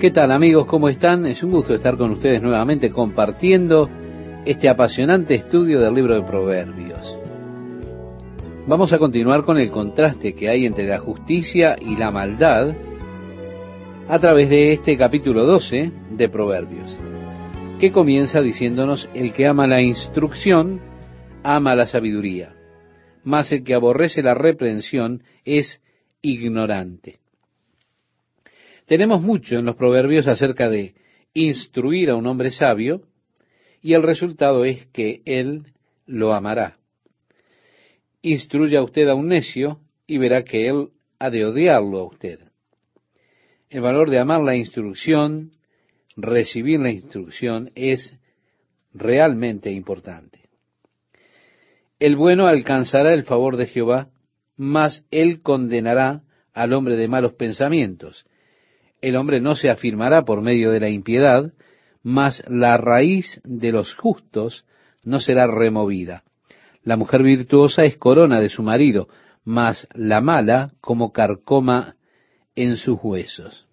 ¿Qué tal, amigos? ¿Cómo están? Es un gusto estar con ustedes nuevamente compartiendo este apasionante estudio del libro de Proverbios. Vamos a continuar con el contraste que hay entre la justicia y la maldad a través de este capítulo 12 de Proverbios, que comienza diciéndonos: el que ama la instrucción, ama la sabiduría, mas el que aborrece la reprensión es ignorante. Tenemos mucho en los Proverbios acerca de instruir a un hombre sabio, y el resultado es que él lo amará. Instruya usted a un necio y verá que él ha de odiarlo a usted. El valor de amar la instrucción, recibir la instrucción, es realmente importante. El bueno alcanzará el favor de Jehová, mas él condenará al hombre de malos pensamientos. El hombre no se afirmará por medio de la impiedad, mas la raíz de los justos no será removida. La mujer virtuosa es corona de su marido, mas la mala como carcoma en sus huesos.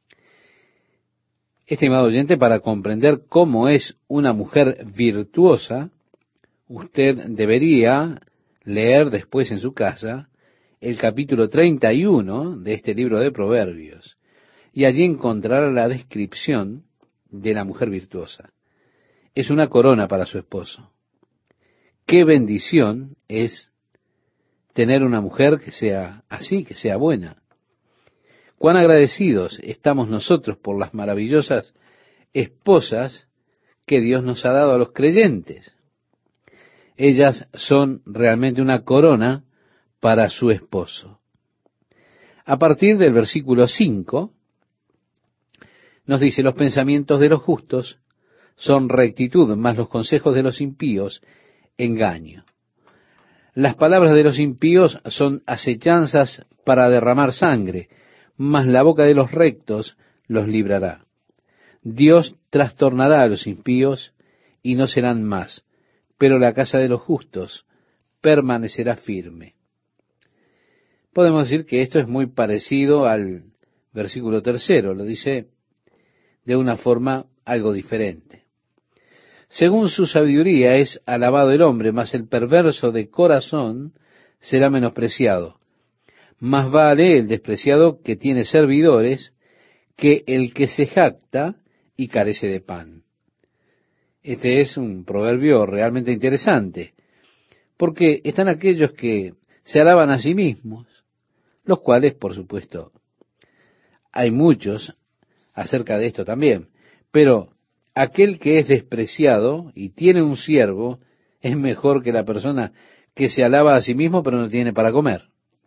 Estimado oyente, para comprender cómo es una mujer virtuosa, usted debería leer después en su casa el capítulo 31 de este libro de Proverbios. Y allí encontrará la descripción de la mujer virtuosa. Es una corona para su esposo. Qué bendición es tener una mujer que sea así, que sea buena. Cuán agradecidos estamos nosotros por las maravillosas esposas que Dios nos ha dado a los creyentes. Ellas son realmente una corona para su esposo. A partir del versículo 5, nos dice: los pensamientos de los justos son rectitud, mas los consejos de los impíos, engaño. Las palabras de los impíos son acechanzas para derramar sangre, mas la boca de los rectos los librará. Dios trastornará a los impíos y no serán más, pero la casa de los justos permanecerá firme. Podemos decir que esto es muy parecido al versículo 3, lo dice de una forma algo diferente. Según su sabiduría es alabado el hombre, mas el perverso de corazón será menospreciado. Más vale el despreciado que tiene servidores que el que se jacta y carece de pan. Este es un proverbio realmente interesante, porque están aquellos que se alaban a sí mismos, los cuales, por supuesto, hay muchos acerca de esto también, pero aquel que es despreciado y tiene un siervo es mejor que la persona que se alaba a sí mismo pero no tiene para comer.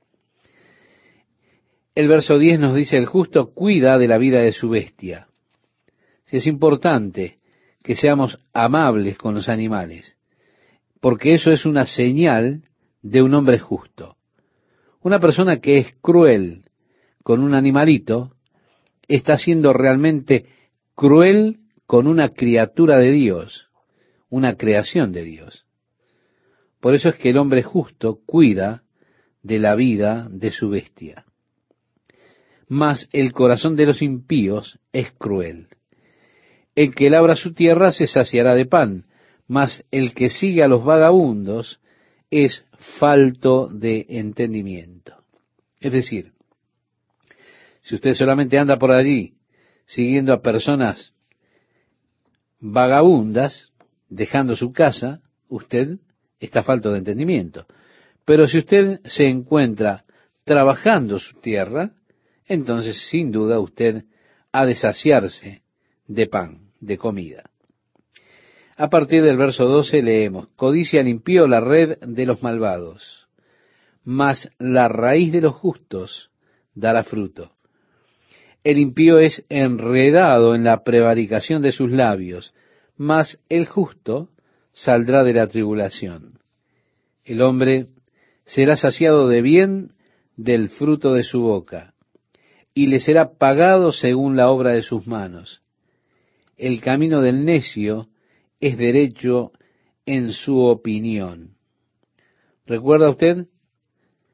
El verso 10 nos dice: el justo cuida de la vida de su bestia. Si es importante que seamos amables con los animales, porque eso es una señal de un hombre justo. Una persona que es cruel con un animalito está siendo realmente cruel con una criatura de Dios, una creación de Dios. Por eso es que el hombre justo cuida de la vida de su bestia. Mas el corazón de los impíos es cruel. El que labra su tierra se saciará de pan, mas el que sigue a los vagabundos es falto de entendimiento. Es decir, si usted solamente anda por allí siguiendo a personas vagabundas, dejando su casa, usted está falto de entendimiento. Pero si usted se encuentra trabajando su tierra, entonces sin duda usted ha de saciarse de pan, de comida. A partir del verso 12 leemos: codicia al impío la red de los malvados, mas la raíz de los justos dará fruto. El impío es enredado en la prevaricación de sus labios, mas el justo saldrá de la tribulación. El hombre será saciado de bien del fruto de su boca, y le será pagado según la obra de sus manos. El camino del necio es derecho en su opinión. ¿Recuerda usted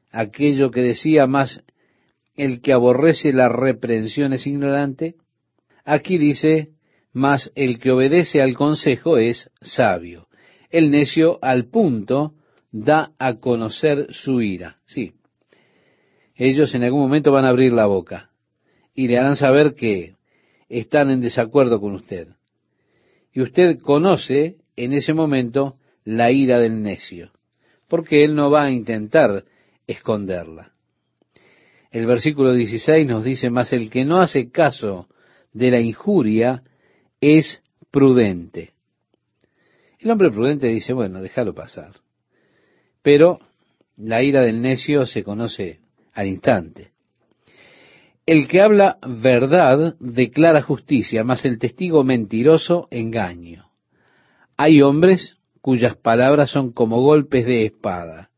aquello que decía: más el que aborrece la reprensión es ignorante? Aquí dice, mas el que obedece al consejo es sabio. El necio al punto da a conocer su ira. Sí, ellos en algún momento van a abrir la boca y le harán saber que están en desacuerdo con usted. Y usted conoce en ese momento la ira del necio, porque él no va a intentar esconderla. El versículo 16 nos dice, mas el que no hace caso de la injuria es prudente. El hombre prudente dice, bueno, déjalo pasar. Pero la ira del necio se conoce al instante. El que habla verdad declara justicia, mas el testigo mentiroso engaño. Hay hombres cuyas palabras son como golpes de espada.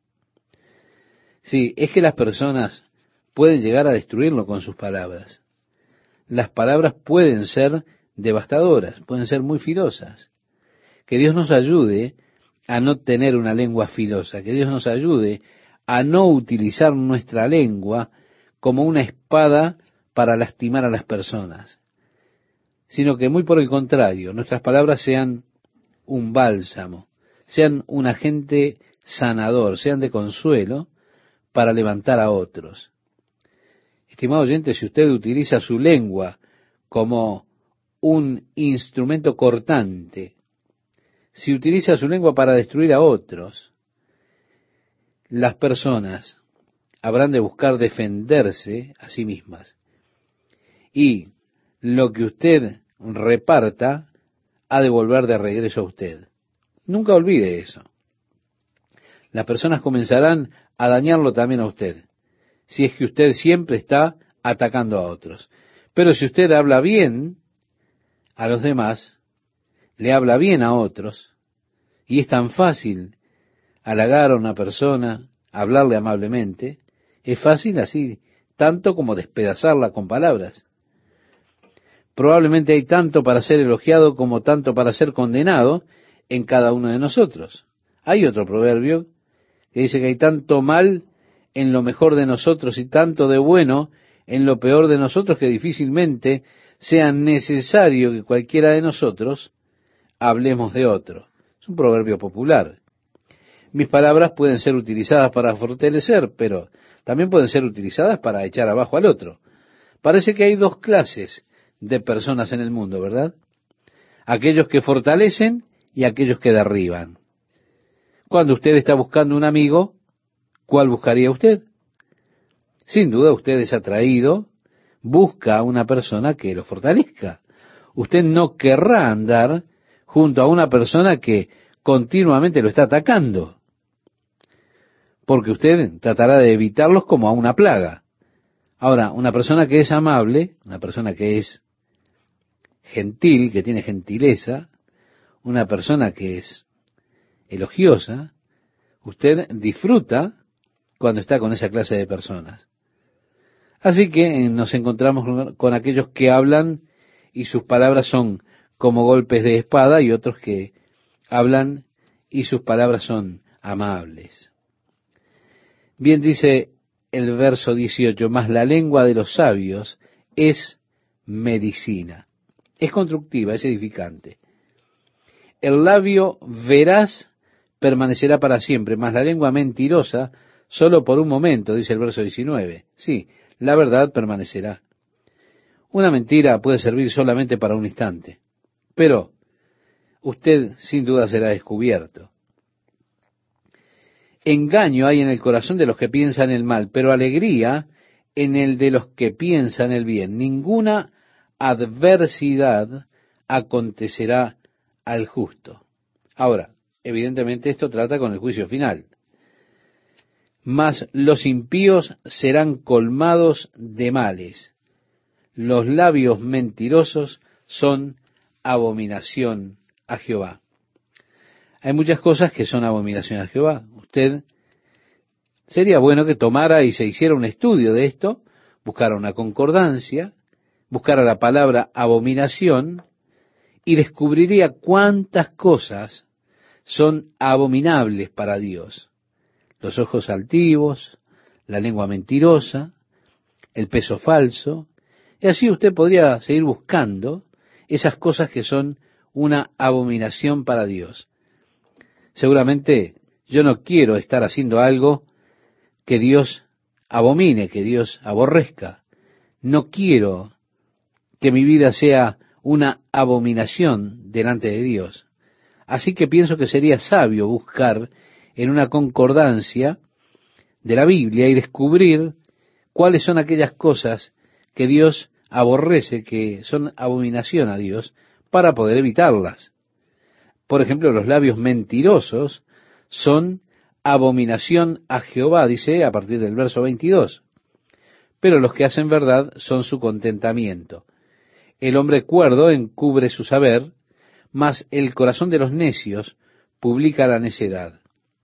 Sí, es que las personas pueden llegar a destruirlo con sus palabras. Las palabras pueden ser devastadoras, pueden ser muy filosas. Que Dios nos ayude a no tener una lengua filosa, que Dios nos ayude a no utilizar nuestra lengua como una espada para lastimar a las personas, sino que muy por el contrario, nuestras palabras sean un bálsamo, sean un agente sanador, sean de consuelo para levantar a otros. Estimado oyente, si usted utiliza su lengua como un instrumento cortante, si utiliza su lengua para destruir a otros, las personas habrán de buscar defenderse a sí mismas. Y lo que usted reparta ha de volver de regreso a usted. Nunca olvide eso. Las personas comenzarán a dañarlo también a usted, si es que usted siempre está atacando a otros. Pero si usted habla bien a los demás, le habla bien a otros, y es tan fácil halagar a una persona, hablarle amablemente, es fácil así, tanto como despedazarla con palabras. Probablemente hay tanto para ser elogiado como tanto para ser condenado en cada uno de nosotros. Hay otro proverbio que dice que hay tanto mal en lo mejor de nosotros y tanto de bueno en lo peor de nosotros que difícilmente sea necesario que cualquiera de nosotros hablemos de otro. Es un proverbio popular. Mis palabras pueden ser utilizadas para fortalecer, pero también pueden ser utilizadas para echar abajo al otro. Parece que hay dos clases de personas en el mundo, ¿verdad? Aquellos que fortalecen y aquellos que derriban. Cuando usted está buscando un amigo, ¿cuál buscaría usted? Sin duda usted es atraído, busca a una persona que lo fortalezca. Usted no querrá andar junto a una persona que continuamente lo está atacando, porque usted tratará de evitarlos como a una plaga. Ahora, una persona que es amable, una persona que es gentil, que tiene gentileza, una persona que es elogiosa, usted disfruta cuando está con esa clase de personas. Así que nos encontramos con aquellos que hablan y sus palabras son como golpes de espada y otros que hablan y sus palabras son amables. Bien dice el verso 18, mas la lengua de los sabios es medicina. Es constructiva, es edificante. El labio veraz permanecerá para siempre, mas la lengua mentirosa solo por un momento, dice el verso 19. Sí, la verdad permanecerá. Una mentira puede servir solamente para un instante, pero usted sin duda será descubierto. Engaño hay en el corazón de los que piensan el mal, pero alegría en el de los que piensan el bien. Ninguna adversidad acontecerá al justo. Ahora, evidentemente esto trata con el juicio final. Mas los impíos serán colmados de males. Los labios mentirosos son abominación a Jehová. Hay muchas cosas que son abominación a Jehová. Usted sería bueno que tomara y se hiciera un estudio de esto, buscara una concordancia, buscara la palabra abominación y descubriría cuántas cosas son abominables para Dios. Los ojos altivos, la lengua mentirosa, el peso falso, Y así usted podría seguir buscando esas cosas que son una abominación para Dios. Seguramente yo no quiero estar haciendo algo que Dios abomine, que Dios aborrezca. No quiero que mi vida sea una abominación delante de Dios. Así que pienso que sería sabio buscar en una concordancia de la Biblia y descubrir cuáles son aquellas cosas que Dios aborrece, que son abominación a Dios, para poder evitarlas. Por ejemplo, los labios mentirosos son abominación a Jehová, dice a partir del verso 22. Pero los que hacen verdad son su contentamiento. El hombre cuerdo encubre su saber, mas el corazón de los necios publica la necedad.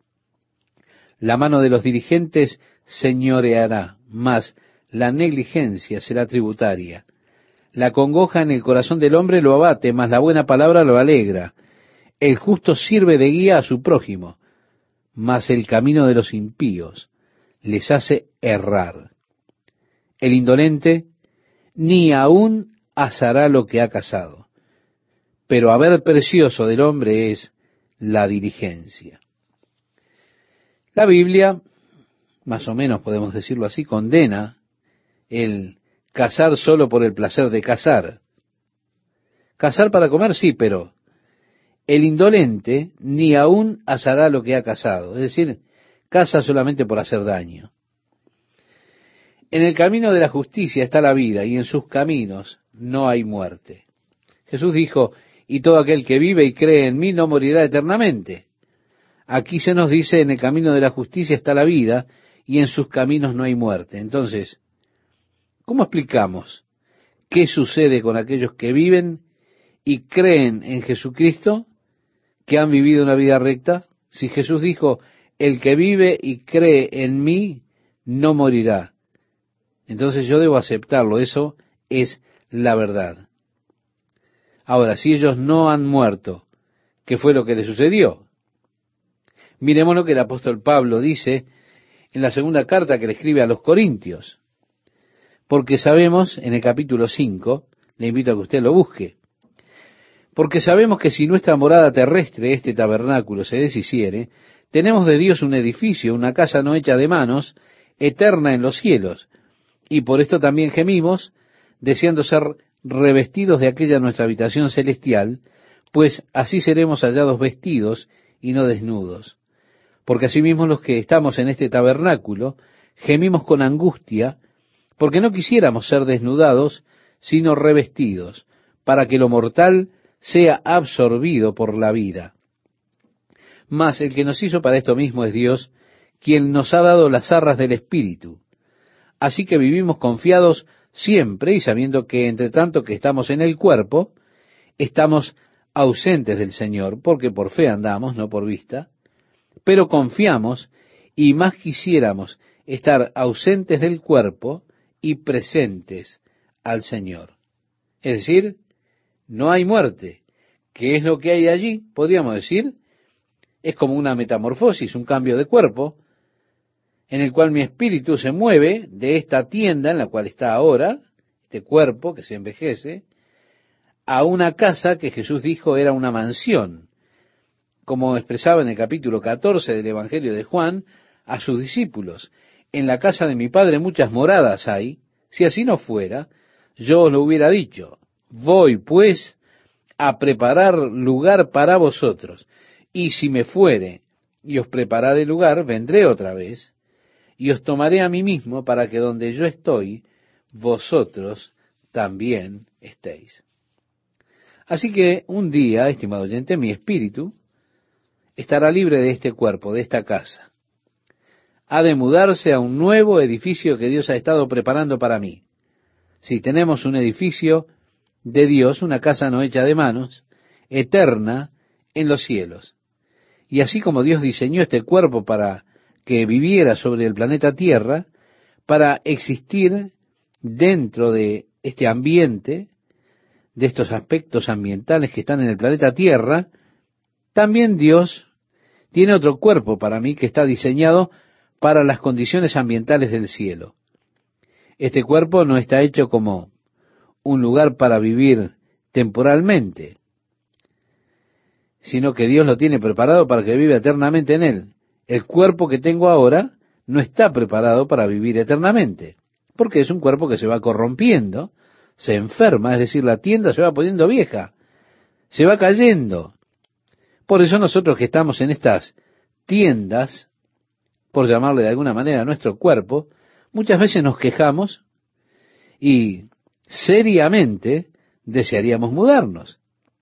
La mano de los dirigentes señoreará, mas la negligencia será tributaria. La congoja en el corazón del hombre lo abate, mas la buena palabra lo alegra. El justo sirve de guía a su prójimo, mas el camino de los impíos les hace errar. El indolente ni aún asará lo que ha cazado, pero haber precioso del hombre es la diligencia. La Biblia, más o menos podemos decirlo así, condena el cazar solo por el placer de cazar. Cazar para comer, sí, pero el indolente ni aún asará lo que ha cazado, es decir, caza solamente por hacer daño. En el camino de la justicia está la vida, y en sus caminos no hay muerte. Jesús dijo, y todo aquel que vive y cree en mí no morirá eternamente. Aquí se nos dice, en el camino de la justicia está la vida, y en sus caminos no hay muerte. Entonces, ¿cómo explicamos qué sucede con aquellos que viven y creen en Jesucristo, que han vivido una vida recta? Si Jesús dijo, el que vive y cree en mí no morirá, entonces yo debo aceptarlo, eso es la verdad. Ahora, si ellos no han muerto, ¿qué fue lo que les sucedió? Miremos lo que el apóstol Pablo dice en la segunda carta que le escribe a los Corintios. Porque sabemos, en el capítulo 5, le invito a que usted lo busque, porque sabemos que si nuestra morada terrestre, este tabernáculo, se deshiciere, tenemos de Dios un edificio, una casa no hecha de manos, eterna en los cielos, y por esto también gemimos, deseando ser revestidos de aquella nuestra habitación celestial, pues así seremos hallados vestidos y no desnudos. Porque asimismo los que estamos en este tabernáculo, gemimos con angustia, porque no quisiéramos ser desnudados, sino revestidos, para que lo mortal sea absorbido por la vida. Mas el que nos hizo para esto mismo es Dios, quien nos ha dado las arras del Espíritu. Así que vivimos confiados siempre y sabiendo que entre tanto que estamos en el cuerpo, estamos ausentes del Señor, porque por fe andamos, no por vista, pero confiamos y más quisiéramos estar ausentes del cuerpo y presentes al Señor. Es decir, no hay muerte. ¿Qué es lo que hay allí? Podríamos decir, es como una metamorfosis, un cambio de cuerpo, en el cual mi espíritu se mueve de esta tienda en la cual está ahora, este cuerpo que se envejece, a una casa que Jesús dijo era una mansión, como expresaba en el capítulo 14 del Evangelio de Juan a sus discípulos. En la casa de mi Padre muchas moradas hay, si así no fuera, yo os lo hubiera dicho. Voy, pues, a preparar lugar para vosotros, y si me fuere y os prepararé lugar, vendré otra vez, y os tomaré a mí mismo, para que donde yo estoy, vosotros también estéis. Así que un día, estimado oyente, mi espíritu estará libre de este cuerpo, de esta casa. Ha de mudarse a un nuevo edificio que Dios ha estado preparando para mí. Si tenemos un edificio de Dios, una casa no hecha de manos, eterna en los cielos. Y así como Dios diseñó este cuerpo para que viviera sobre el planeta Tierra, para existir dentro de este ambiente, de estos aspectos ambientales que están en el planeta Tierra, también Dios tiene otro cuerpo para mí que está diseñado para las condiciones ambientales del cielo. Este cuerpo no está hecho como un lugar para vivir temporalmente, sino que Dios lo tiene preparado para que viva eternamente en él. El cuerpo que tengo ahora no está preparado para vivir eternamente, porque es un cuerpo que se va corrompiendo, se enferma, es decir, la tienda se va poniendo vieja, se va cayendo. Por eso nosotros que estamos en estas tiendas, por llamarle de alguna manera a nuestro cuerpo, muchas veces nos quejamos y seriamente desearíamos mudarnos,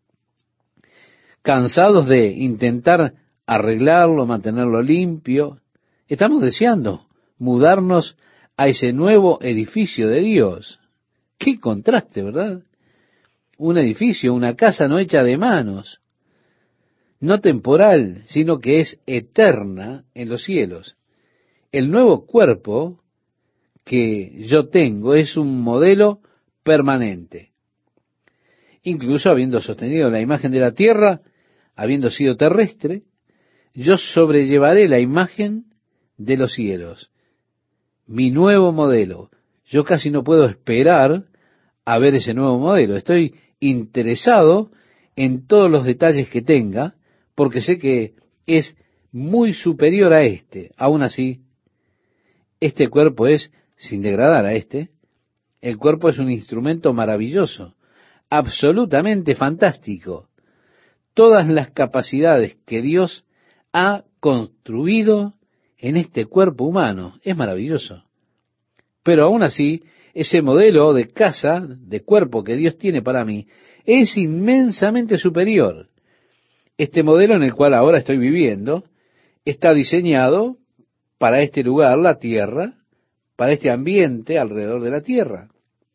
cansados de intentar arreglarlo, mantenerlo limpio. Estamos deseando mudarnos a ese nuevo edificio de Dios. Qué contraste, ¿verdad? Un edificio, una casa no hecha de manos, no temporal, sino que es eterna en los cielos. El nuevo cuerpo que yo tengo es un modelo permanente. Incluso habiendo sostenido la imagen de la tierra, habiendo sido terrestre, yo sobrellevaré la imagen de los cielos. Mi nuevo modelo. Yo casi no puedo esperar a ver ese nuevo modelo. Estoy interesado en todos los detalles que tenga, porque sé que es muy superior a este. Aún así, este cuerpo es, sin degradar a este, el cuerpo es un instrumento maravilloso, absolutamente fantástico. Todas las capacidades que Dios ha construido en este cuerpo humano, es maravilloso. Pero aún así, ese modelo de casa, de cuerpo que Dios tiene para mí, es inmensamente superior. Este modelo en el cual ahora estoy viviendo está diseñado para este lugar, la tierra, para este ambiente alrededor de la tierra.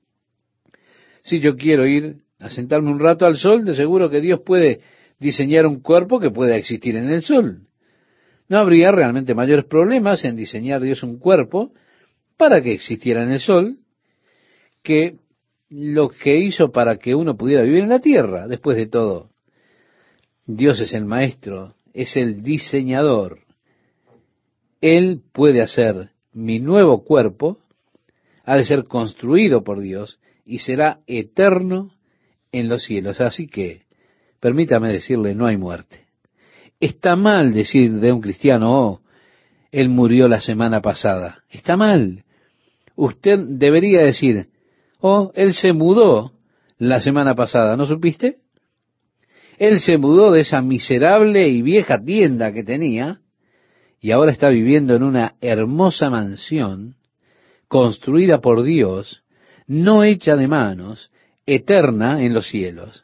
Si yo quiero ir a sentarme un rato al sol, de seguro que Dios puede diseñar un cuerpo que pueda existir en el sol. No habría realmente mayores problemas en diseñar Dios un cuerpo para que existiera en el sol que lo que hizo para que uno pudiera vivir en la tierra. Después de todo, Dios es el maestro, es el diseñador. Él puede hacer mi nuevo cuerpo, ha de ser construido por Dios y será eterno en los cielos. Así que, permítame decirle, no hay muerte. Está mal decir de un cristiano, oh, él murió la semana pasada. Está mal. Usted debería decir, oh, él se mudó la semana pasada, ¿no supiste? Él se mudó de esa miserable y vieja tienda que tenía y ahora está viviendo en una hermosa mansión construida por Dios, no hecha de manos, eterna en los cielos.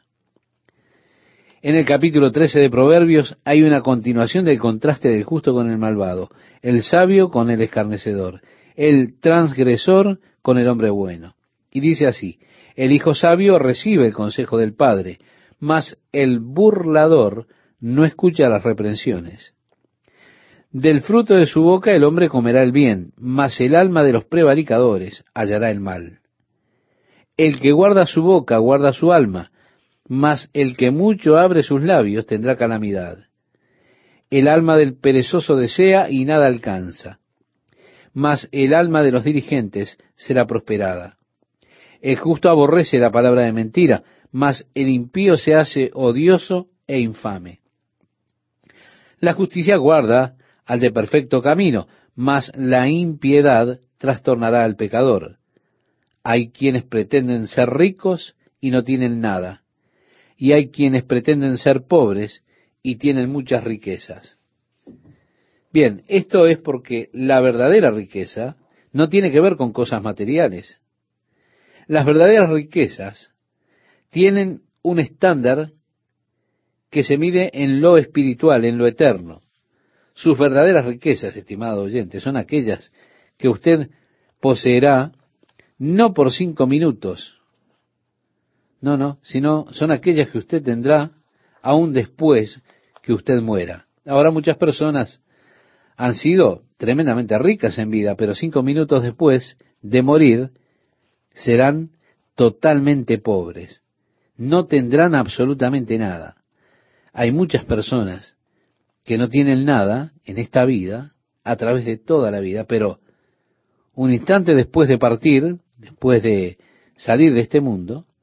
En el capítulo 13 de Proverbios hay una continuación del contraste del justo con el malvado, el sabio con el escarnecedor, el transgresor con el hombre bueno. Y dice así, el hijo sabio recibe el consejo del padre, mas el burlador no escucha las reprensiones. Del fruto de su boca el hombre comerá el bien, mas el alma de los prevaricadores hallará el mal. El que guarda su boca guarda su alma, mas el que mucho abre sus labios tendrá calamidad. El alma del perezoso desea y nada alcanza, mas el alma de los diligentes será prosperada. El justo aborrece la palabra de mentira, mas el impío se hace odioso e infame. La justicia guarda al de perfecto camino, mas la impiedad trastornará al pecador. Hay quienes pretenden ser ricos y no tienen nada, y hay quienes pretenden ser pobres y tienen muchas riquezas. Bien, esto es porque la verdadera riqueza no tiene que ver con cosas materiales. Las verdaderas riquezas tienen un estándar que se mide en lo espiritual, en lo eterno. Sus verdaderas riquezas, estimado oyente, son aquellas que usted poseerá no por 5 minutos, no, sino son aquellas que usted tendrá aún después que usted muera. Ahora muchas personas han sido tremendamente ricas en vida, pero 5 minutos después de morir serán totalmente pobres. No tendrán absolutamente nada. Hay muchas personas que no tienen nada en esta vida, a través de toda la vida, pero un instante después de partir, después de salir de este mundo,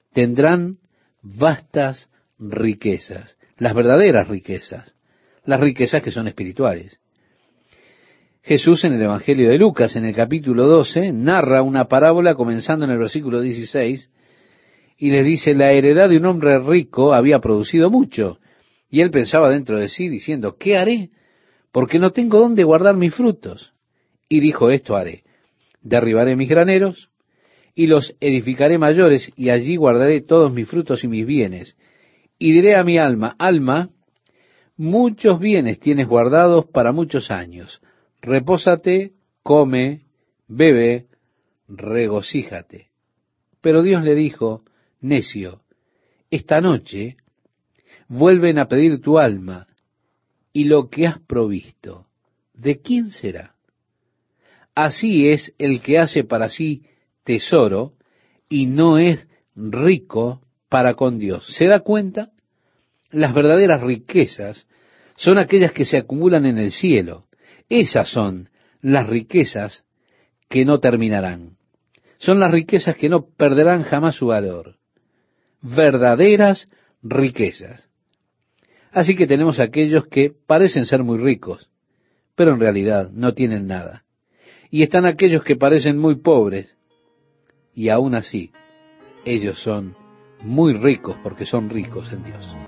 tendrán vastas riquezas, las verdaderas riquezas, las riquezas que son espirituales. Jesús en el Evangelio de Lucas, en el capítulo 12, narra una parábola comenzando en el versículo 16, y les dice: la heredad de un hombre rico había producido mucho, y él pensaba dentro de sí, diciendo: ¿qué haré? Porque no tengo dónde guardar mis frutos. Y dijo: esto haré: derribaré mis graneros, y los edificaré mayores, y allí guardaré todos mis frutos y mis bienes. Y diré a mi alma: alma, muchos bienes tienes guardados para muchos años. Repósate, come, bebe, regocíjate. Pero Dios le dijo: necio, esta noche vuelven a pedir tu alma, y lo que has provisto, ¿de quién será? Así es el que hace para sí tesoro y no es rico para con Dios. ¿Se da cuenta? Las verdaderas riquezas son aquellas que se acumulan en el cielo. Esas son las riquezas que no terminarán. Son las riquezas que no perderán jamás su valor. Verdaderas riquezas. Así que tenemos aquellos que parecen ser muy ricos, pero en realidad no tienen nada. Y están aquellos que parecen muy pobres, y aún así, ellos son muy ricos porque son ricos en Dios.